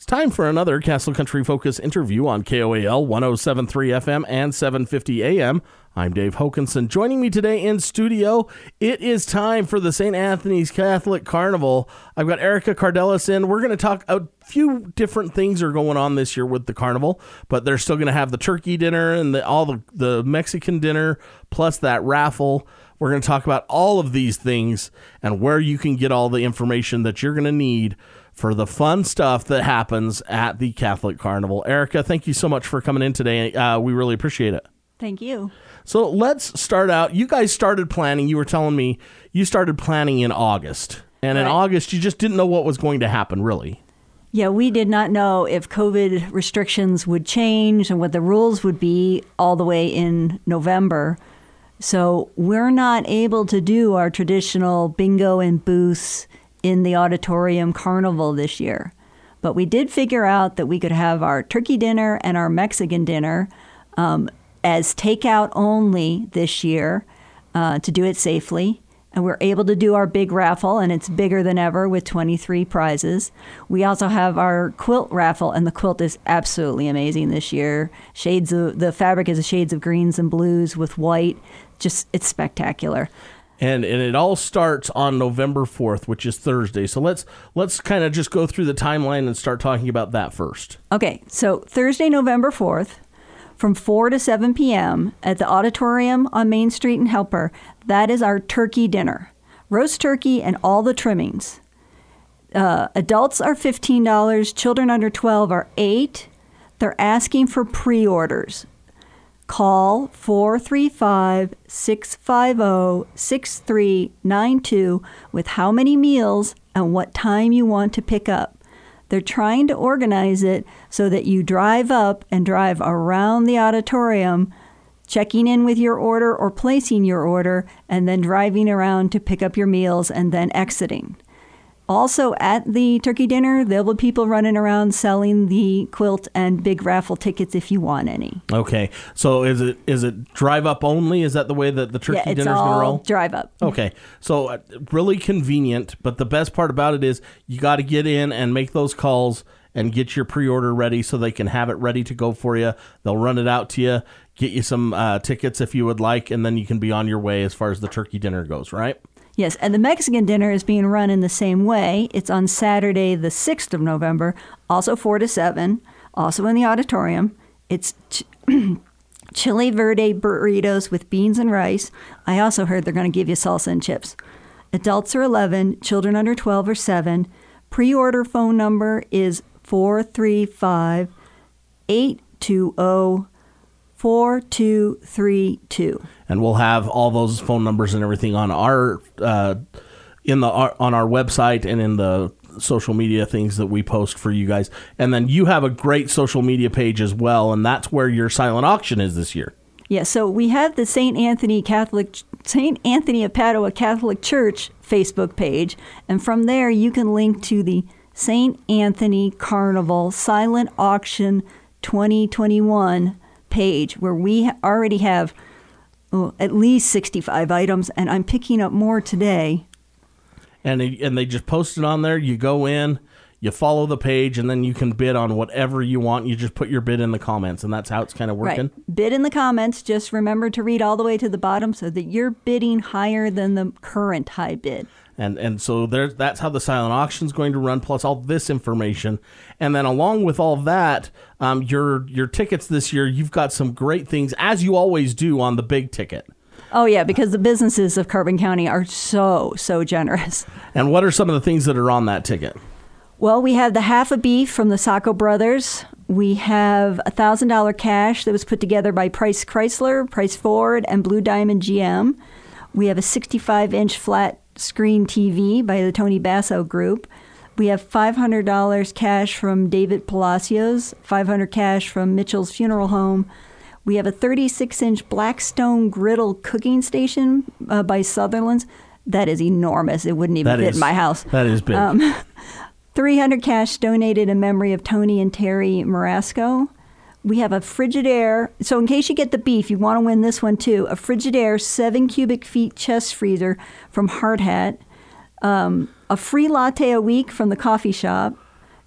Time for another Castle Country Focus interview on KOAL 107.3 FM and 750 AM. I'm Dave Hokanson. Joining me today in studio, it is time for the St. Anthony's Catholic Carnival. I've got Erica Cardelis in. We're going to talk a few different things are going on this year with the carnival, but they're still going to have the turkey dinner and all the Mexican dinner, plus that raffle. We're going to talk about all of these things and where you can get all the information that you're going to need for the fun stuff that happens at the Catholic Carnival. Erica, thank you so much for coming in today. We really appreciate it. Thank you. So let's start out. You guys started planning. You were telling me you started planning in August. And in August, you just didn't know what was going to happen, really. Yeah, we did not know if COVID restrictions would change and what the rules would be all the way in November. So we're not able to do our traditional bingo and booths in the auditorium carnival this year. But we did figure out that we could have our turkey dinner and our Mexican dinner as takeout only this year to do it safely. And we're able to do our big raffle, and it's bigger than ever with 23 prizes. We also have our quilt raffle, and the quilt is absolutely amazing this year. The fabric is shades of greens and blues with white. Just, it's spectacular. And it all starts on November 4th, which is Thursday. So let's kind of just go through the timeline and start talking about that first. Okay, so Thursday, November 4th, from 4 to 7 p.m. at the auditorium on Main Street in Helper, that is our turkey dinner. Roast turkey and all the trimmings. Adults are $15. Children under 12 are $8. They're asking for pre-orders. Call 435-650-6392 with how many meals and what time you want to pick up. They're trying to organize it so that you drive up and drive around the auditorium, checking in with your order or placing your order, and then driving around to pick up your meals and then exiting. Also at the turkey dinner, there'll be people running around selling the quilt and big raffle tickets if you want any. Okay. So is it drive up only? Is that the way that the turkey dinner is going to roll? Drive up. Okay. So really convenient, but the best part about it is you got to get in and make those calls and get your pre-order ready so they can have it ready to go for you. They'll run it out to you, get you some tickets if you would like, and then you can be on your way as far as the turkey dinner goes, right? Yes, and the Mexican dinner is being run in the same way. It's on Saturday, the 6th of November, also 4 to 7, also in the auditorium. It's chili verde burritos with beans and rice. I also heard they're going to give you salsa and chips. Adults are 11, children under 12 are 7. Pre-order phone number is 435-820-4232. And we'll have all those phone numbers and everything on our on our website and in the social media things that we post for you guys. And then you have a great social media page as well, and that's where your silent auction is this year. Yeah, so we have the St. Anthony of Padua Catholic Church Facebook page, and from there you can link to the St. Anthony Carnival Silent Auction 2021 page, where we already have at least 65 items, and I'm picking up more today. And they just post it on there. You go in, you follow the page, and then you can bid on whatever you want. You just put your bid in the comments, and that's how it's kind of working. Right. Bid in the comments. Just remember to read all the way to the bottom so that you're bidding higher than the current high bid. And so that's how the silent auction is going to run, plus all this information. And then along with all that, your tickets this year, you've got some great things, as you always do on the big ticket. Oh, yeah, because the businesses of Carbon County are so generous. And what are some of the things that are on that ticket? Well, we have the half a beef from the Sacco Brothers. We have $1,000 cash that was put together by Price Chrysler, Price Ford, and Blue Diamond GM. We have a 65-inch flat screen TV by the Tony Basso Group. We have $500 cash from David Palacios, $500 cash from Mitchell's Funeral Home. We have a 36-inch Blackstone griddle cooking station by Sutherland's. That is enormous. It wouldn't even fit in my house. That is big. $300 cash donated in memory of Tony and Terry Marasco. We have a Frigidaire. So in case you get the beef, you want to win this one too. A Frigidaire 7 cubic feet chest freezer from Hard Hat. A free latte a week from the coffee shop.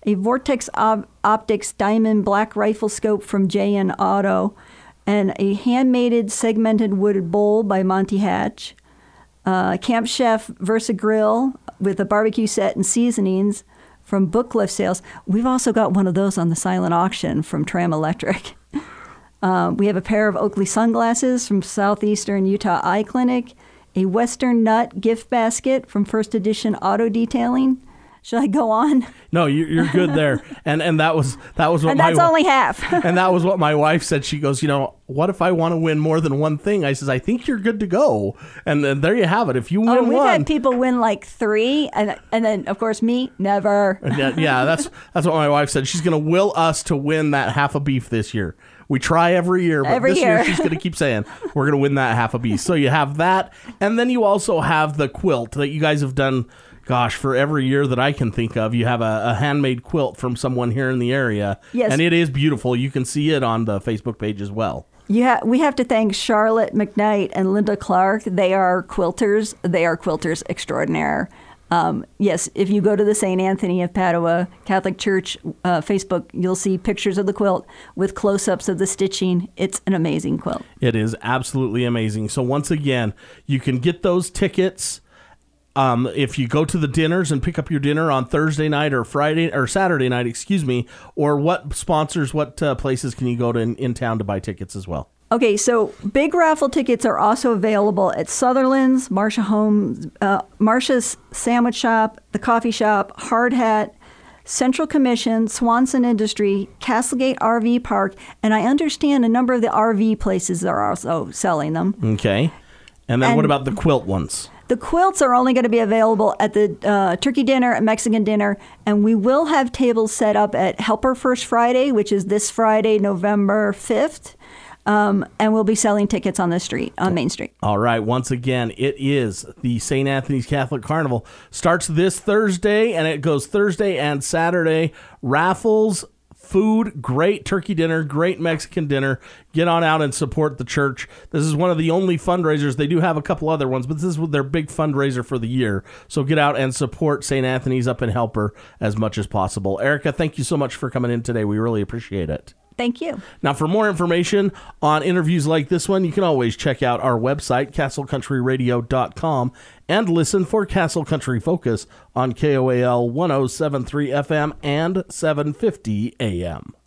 a Vortex Optics Diamond Black Rifle Scope from J&N Auto, and a hand-mated segmented wood bowl by Monty Hatch, Camp Chef Versa Grill with a barbecue set and seasonings from Booklift Sales. We've also got one of those on the silent auction from Tram Electric. We have a pair of Oakley sunglasses from Southeastern Utah Eye Clinic, a Western Nut gift basket from First Edition Auto Detailing. Should I go on? No, you're good there. And that was what and that's only half. And that was what my wife said. She goes, what if I want to win more than one thing? I says, I think you're good to go. And then there you have it. If you win one, we've had people win like 3, and then of course me, never. Yeah, that's what my wife said. She's going to will us to win that half a beef this year. We try every year, but this year she's going to keep saying we're going to win that half a beef. So you have that, and then you also have the quilt that you guys have done. Gosh, for every year that I can think of, you have a handmade quilt from someone here in the area. Yes. And it is beautiful. You can see it on the Facebook page as well. Yeah, we have to thank Charlotte McKnight and Linda Clark. They are quilters. They are quilters extraordinaire. Yes, if you go to the St. Anthony of Padua Catholic Church Facebook, you'll see pictures of the quilt with close-ups of the stitching. It's an amazing quilt. It is absolutely amazing. So once again, you can get those tickets. If you go to the dinners and pick up your dinner on Thursday night or Saturday night, or what places can you go to in town to buy tickets as well? Okay, so big raffle tickets are also available at Sutherland's, Marcia's Sandwich Shop, the Coffee Shop, Hard Hat, Central Commission, Swanson Industry, Castlegate RV Park, and I understand a number of the RV places are also selling them. Okay. And then what about the quilt ones? The quilts are only going to be available at the turkey dinner and Mexican dinner, and we will have tables set up at Helper First Friday, which is this Friday, November 5th, and we'll be selling tickets on Main Street. All right. Once again, it is the St. Anthony's Catholic Carnival. Starts this Thursday, and it goes Thursday and Saturday. Raffles, food, great turkey dinner, great Mexican dinner. Get on out and support the church. This is one of the only fundraisers. They do have a couple other ones, but this is their big fundraiser for the year. So get out and support St. Anthony's up in Helper as much as possible. Erica, thank you so much for coming in today. We really appreciate it. Thank you. Now, for more information on interviews like this one, you can always check out our website, castlecountryradio.com, and listen for Castle Country Focus on KOAL 107.3 FM and 750 AM.